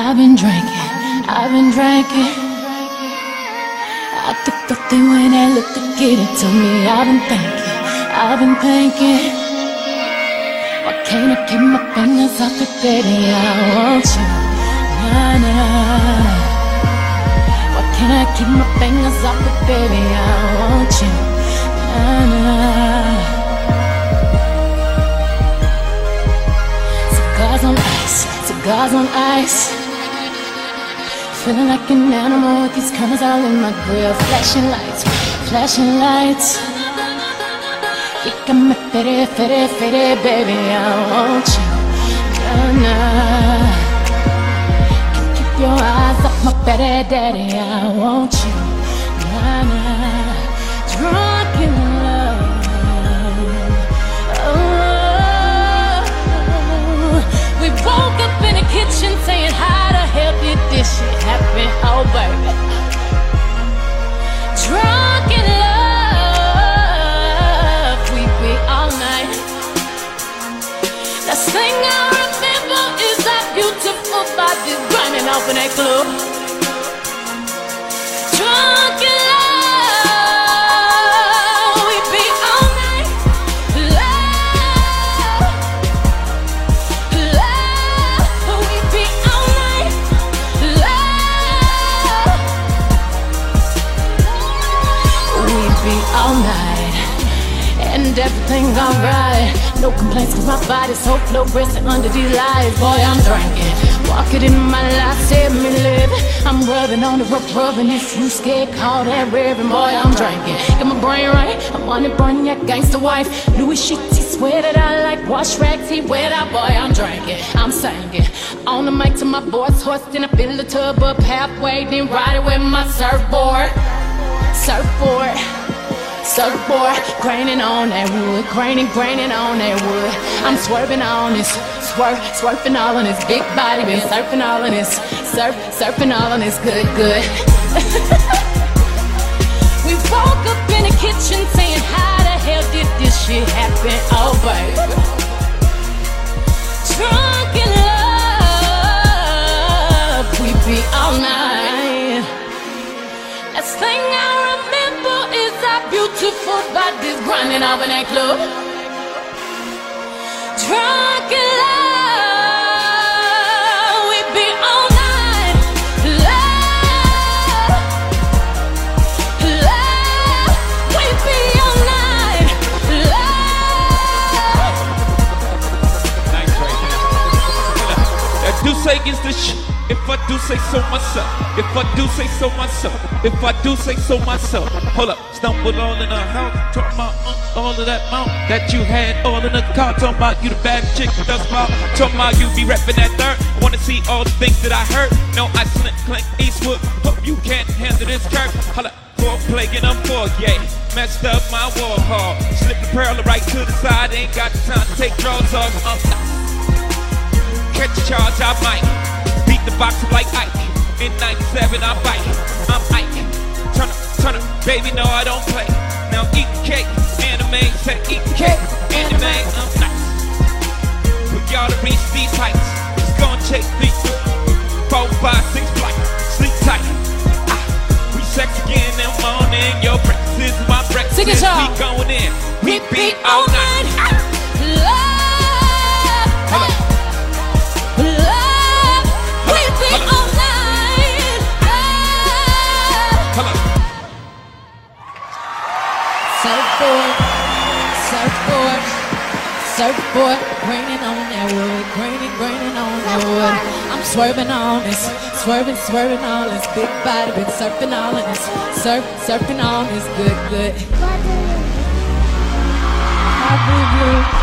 I've been drinking, I've been drinking. I took the thing when they looked to get it to me. I've been thinking. Why can't I keep my fingers off it, baby? I want you, nah, nah. Why can't I keep my fingers off it, baby? I want you, nah, nah. Cigars on ice, cigars on ice. Feeling like an animal with these cameras all in my grill. Flashing lights, flashing lights. You got me fitty, fitty, fitty, baby, I want you, nah, nah. Can't keep your eyes off my fatty daddy, I want you, nah, nah. Drunk in love, oh. We woke up in the kitchen saying, how the hell did this shit happen? Oh, baby. Drunk in love, we be all night. Last thing I remember is our beautiful bodies grinding off in that club. Drunk in love, we be all night. Love, we be all night. Love, we be all night. And everything alright. No complaints cause my body's so fluorescent under these lights. Boy, I'm drinking. Walk it in my life, set me living. I'm rubbing on the rope, rubbing. If you scared, call that ribbon. Boy, I'm drinking. Get my brain right. I wanna burn that gangster wife. Louis sheets, he swear that I like. Wash rags, he wear that. Boy, I'm drinking. I'm singing. On the mic to my voice hoarse. Then I fill the tub up halfway. Then ride it with my surfboard. Surfboard. Surfboard, graining on that wood, graining on that wood. I'm swerving on this, swerving all on this big body, been surfing all on this, surfing all on this, good. We woke up in the kitchen saying, how the hell did this shit happen? Oh, baby. Drunk in love, we be all night. Last thing I remember is our beautiful bodies grinding off in that club. Drunk in love, we be all night. Love, we be all night. Love. Nice right there. That do say against the shit. If I do say so myself, if I do say so myself, if I do say so myself. Hold up, stumbled all in the house, talking about all of that mount that you had all in the car. Talking about you the bad chick with the smile. Talking about you be repping that third. Wanna see all the things that I heard. No, I slip, clink, Eastwood. Hope you can't handle this curve. Hold up, for plaguing them for, yeah. Messed up my wall hall. Slipped the pearl right to the side. Ain't got the time to take drawers off. Catch a charge, I might. Beat the boxer like Ike. In 97, I'm Ike. I'm Ike. Turn up, baby, no, I don't play. Now eat the cake, anime, say eat the cake, anime, I'm nice. For y'all to reach these heights, just gonna chase these 4, 5, 6 flights, sleep tight. We sex again in the morning, your breakfast is my breakfast. Sing it, y'all. We going in, we beat all night. Love. Surfboard, graining on that wood, graining on that wood. I'm swerving on this, swerving on this big body, been surfing all in this, surfing on this, good. I believe you.